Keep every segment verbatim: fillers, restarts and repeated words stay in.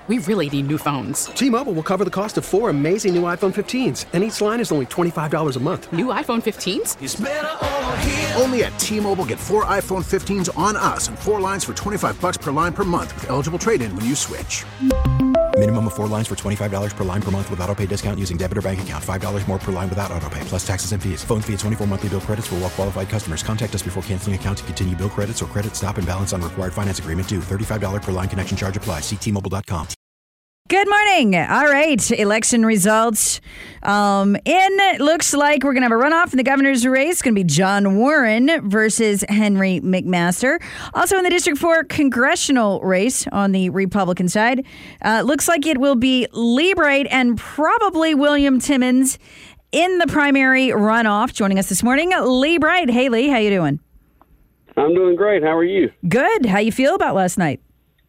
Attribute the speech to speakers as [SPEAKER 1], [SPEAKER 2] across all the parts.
[SPEAKER 1] We really need new phones.
[SPEAKER 2] T-Mobile will cover the cost of four amazing new iPhone fifteens, and each line is only twenty-five dollars a month.
[SPEAKER 1] New iPhone fifteens?
[SPEAKER 3] It's better over here.
[SPEAKER 4] Only at T-Mobile, get four iPhone fifteens on us and four lines for twenty-five dollars per line per month with eligible trade-in when you switch.
[SPEAKER 5] Minimum of four lines for twenty-five dollars per line per month with autopay discount using debit or bank account. five dollars more per line without autopay, plus taxes and fees. Phone fee at twenty-four monthly bill credits for well qualified customers. Contact us before canceling account to continue bill credits or credit stop and balance on required finance agreement due. thirty-five dollars per line connection charge applies. See T Mobile dot com.
[SPEAKER 6] Good morning. All right. Election results. Um, in it looks like we're going to have a runoff in the governor's race. It's going to be John Warren versus Henry McMaster. Also in the District four congressional race on the Republican side, uh, looks like it will be Lee Bright and probably William Timmons in the primary runoff. Joining us this morning, Lee Bright. Hey, Lee. How you doing?
[SPEAKER 7] I'm doing great. How are you?
[SPEAKER 6] Good. How you feel about last night?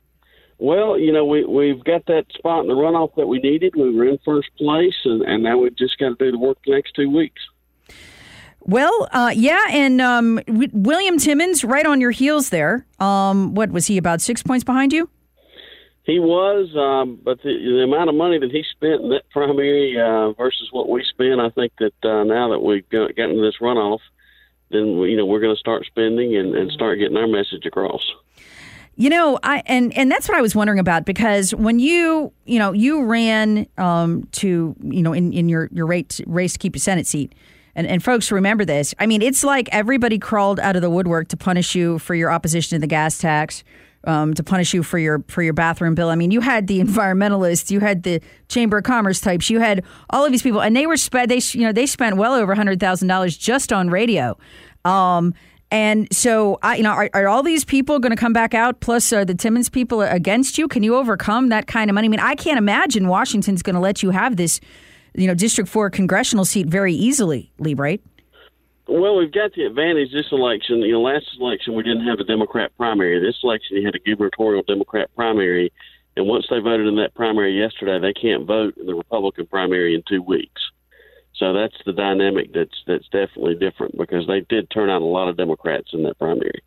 [SPEAKER 7] Well, you know, we, we've got that spot in the runoff that we needed. We were in first place, and, and now we've just got to do the work the next two weeks.
[SPEAKER 6] Well, uh, yeah, and um, w- William Timmons right on your heels there. Um, what, was he about six points behind you?
[SPEAKER 7] He was, um, but the, the amount of money that he spent in that primary uh, versus what we spent, I think that uh, now that we've got, gotten to this runoff, then, we, you know, we're going to start spending and, and start getting our message across.
[SPEAKER 6] You know, I and, and that's what I was wondering about, because when you, you know, you ran um, to, you know, in, in your, your race, race to keep your Senate seat, and, and folks remember this. I mean, it's like everybody crawled out of the woodwork to punish you for your opposition to the gas tax, um, to punish you for your for your bathroom bill. I mean, you had the environmentalists, you had the Chamber of Commerce types, you had all of these people, and they were spent. They you know they spent well over a hundred thousand dollars just on radio. Um, And so, I, you know, are, are all these people going to come back out, plus uh, the Timmons people against you? Can you overcome that kind of money? I mean, I can't imagine Washington's going to let you have this, you know, District four congressional seat very easily, Lee Bright.
[SPEAKER 7] Well, we've got the advantage this election. You know, last election we didn't have a Democrat primary. This election you had a gubernatorial Democrat primary. And once they voted in that primary yesterday, they can't vote in the Republican primary in two weeks. So that's the dynamic that's that's definitely different, because they did turn out a lot of Democrats in that primary.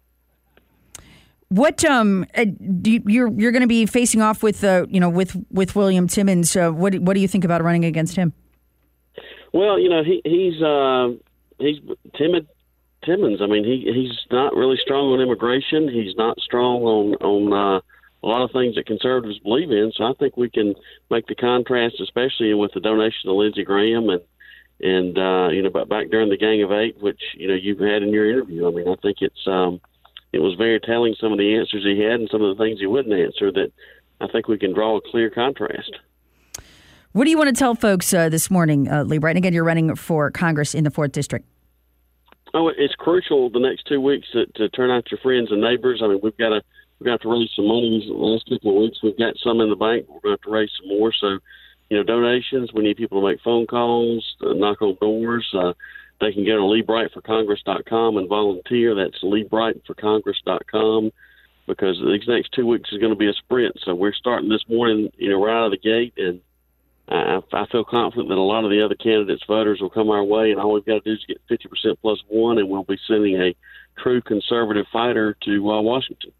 [SPEAKER 6] What um do you, you're you're going to be facing off with uh, you know with with William Timmons? Uh, what what do you think about running against him?
[SPEAKER 7] Well, you know he he's uh, he's timid Timmons. I mean he he's not really strong on immigration. He's not strong on on uh, a lot of things that conservatives believe in. So I think we can make the contrast, especially with the donation to Lindsey Graham and. And, uh, you know, but back during the Gang of Eight, which, you know, you've had in your interview, I mean, I think it's um, it was very telling, some of the answers he had and some of the things he wouldn't answer, that I think we can draw a clear contrast.
[SPEAKER 6] What do you want to tell folks uh, this morning, uh, Lee Bright? And again, you're running for Congress in the fourth District.
[SPEAKER 7] Oh, it's crucial the next two weeks to, to turn out your friends and neighbors. I mean, we've got to we've got to raise some money these last couple of weeks. We've got some in the bank. We're going to have to raise some more. So, you know, donations, we need people to make phone calls, uh, knock on doors. Uh, they can go to lee bright for congress dot com and volunteer. That's lee bright for congress dot com, because these next two weeks is going to be a sprint. So we're starting this morning, you know, right out of the gate, and I, I feel confident that a lot of the other candidates' voters will come our way, and all we've got to do is get fifty percent plus one, and we'll be sending a true conservative fighter to uh, Washington.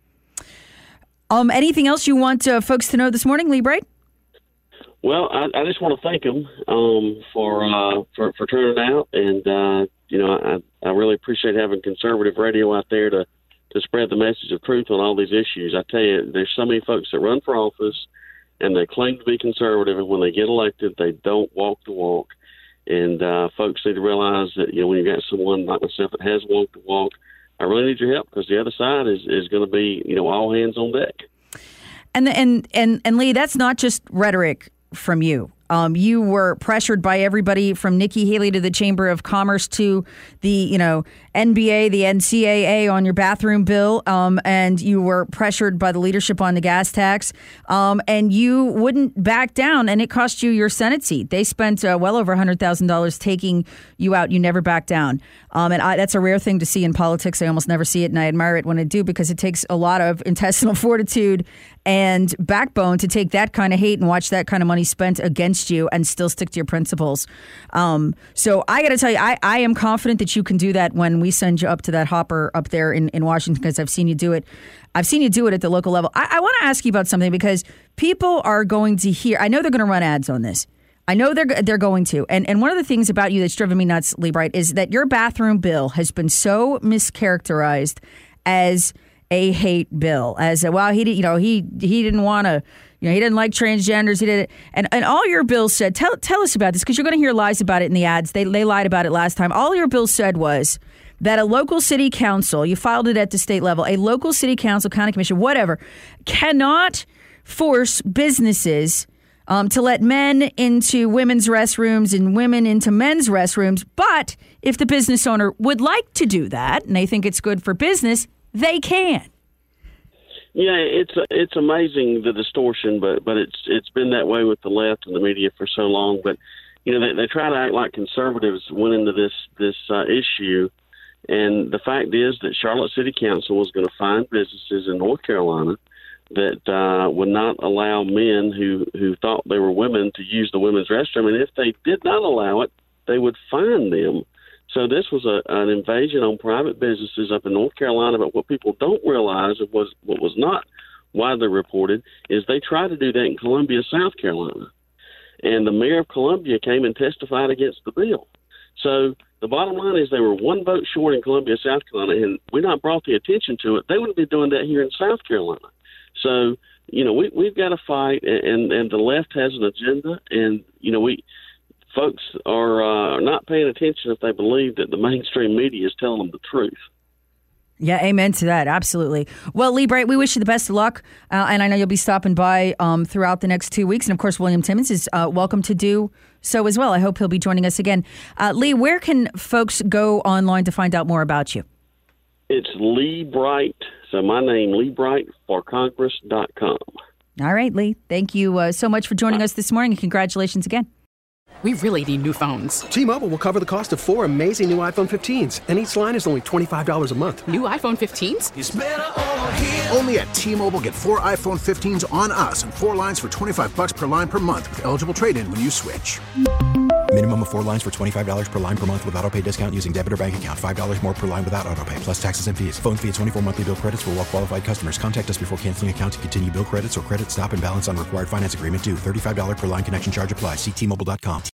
[SPEAKER 6] Um, anything else you want uh, folks to know this morning, Lee Bright?
[SPEAKER 7] Well, I, I just want to thank them um, for, uh, for for turning out, and uh, you know, I, I really appreciate having conservative radio out there to, to spread the message of truth on all these issues. I tell you, there's so many folks that run for office, and they claim to be conservative, and when they get elected, they don't walk the walk. And uh, folks need to realize that, you know, when you've got someone like myself that has walked the walk, I really need your help, because the other side is, is going to be, you know, all hands on deck.
[SPEAKER 6] And and and and Lee, that's not just rhetoric from you. Um, you were pressured by everybody from Nikki Haley to the Chamber of Commerce to the, you know, N B A, the N C double A on your bathroom bill, um, and you were pressured by the leadership on the gas tax, um, and you wouldn't back down, and it cost you your Senate seat. They spent uh, well over one hundred thousand dollars taking you out. You never backed down, um, and I, that's a rare thing to see in politics. I almost never see it, and I admire it when I do, because it takes a lot of intestinal fortitude and backbone to take that kind of hate and watch that kind of money spent against against you and still stick to your principles. Um, so I got to tell you, I, I am confident that you can do that when we send you up to that hopper up there in, in Washington, because I've seen you do it. I've seen you do it at the local level. I, I want to ask you about something, because people are going to hear, I know they're going to run ads on this. I know they're they're going to. And and one of the things about you that's driven me nuts, Lee Bright, is that your bathroom bill has been so mischaracterized as a hate bill, as a, well, he did, you know, he he didn't want to, you know, he didn't like transgenders, he did it. And and all your bills said, tell tell us about this, because you're going to hear lies about it in the ads. They they lied about it last time. All your bills said was that a local city council, you filed it at the state level, a local city council, county commission, whatever, cannot force businesses Um, to let men into women's restrooms and women into men's restrooms. But if the business owner would like to do that and they think it's good for business, they can.
[SPEAKER 7] Yeah, it's it's amazing, the distortion, but but it's it's been that way with the left and the media for so long. But you know, they, they try to act like conservatives went into this this uh, issue, and the fact is that Charlotte City Council was going to find businesses in North Carolina that uh, would not allow men who, who thought they were women to use the women's restroom. And if they did not allow it, they would fine them. So this was a, an invasion on private businesses up in North Carolina. But what people don't realize, and was, what was not widely reported, is they tried to do that in Columbia, South Carolina. And the mayor of Columbia came and testified against the bill. So the bottom line is they were one vote short in Columbia, South Carolina, and we not brought the attention to it. They wouldn't be doing that here in South Carolina. So, you know, we, we've got to fight, and, and the left has an agenda, and, you know, we folks are uh, not paying attention if they believe that the mainstream media is telling them the truth.
[SPEAKER 6] Yeah, amen to that. Absolutely. Well, Lee Bright, we wish you the best of luck, uh, and I know you'll be stopping by um, throughout the next two weeks. And, of course, William Timmons is uh, welcome to do so as well. I hope he'll be joining us again. Uh, Lee, where can folks go online to find out more about you?
[SPEAKER 7] It's Lee Bright. So my name, Lee Bright, for Congress dot com.
[SPEAKER 6] All right, Lee. Thank you uh, so much for joining us this morning, and congratulations again.
[SPEAKER 1] We really need new phones.
[SPEAKER 2] T-Mobile will cover the cost of four amazing new iPhone fifteens, and each line is only twenty-five dollars a month.
[SPEAKER 1] New iPhone fifteens?
[SPEAKER 4] It's better over here. Only at T-Mobile, get four iPhone fifteens on us and four lines for twenty-five bucks per line per month with eligible trade-in when you switch.
[SPEAKER 5] Minimum of four lines for twenty-five dollars per line per month with auto pay discount using debit or bank account. five dollars more per line without auto pay, plus taxes and fees. Phone fee at twenty-four monthly bill credits for well-qualified customers. Contact us before canceling account to continue bill credits or credit stop and balance on required finance agreement due. thirty-five dollars per line connection charge applies. See T Mobile dot com.